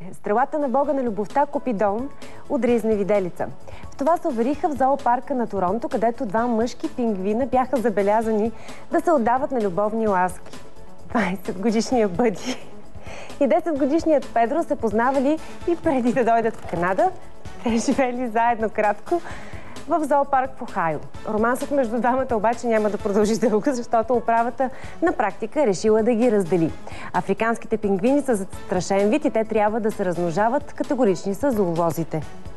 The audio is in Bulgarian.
Стрелата на бога на любовта Купидон удари изневиделица. В това се увериха в зоопарка на Торонто, където два мъжки пингвина бяха забелязани да се отдават на любовни ласки. 20-годишният Бъди и 10-годишният Педро се познавали и преди да дойдат в Канада. Те живели заедно кратко в зоопарк в Охайо. Романсът между двамата обаче няма да продължи дълго, защото управата на практика е решила да ги раздели. Африканските пингвини са застрашен вид и те трябва да се размножават, категорични са зоолозите.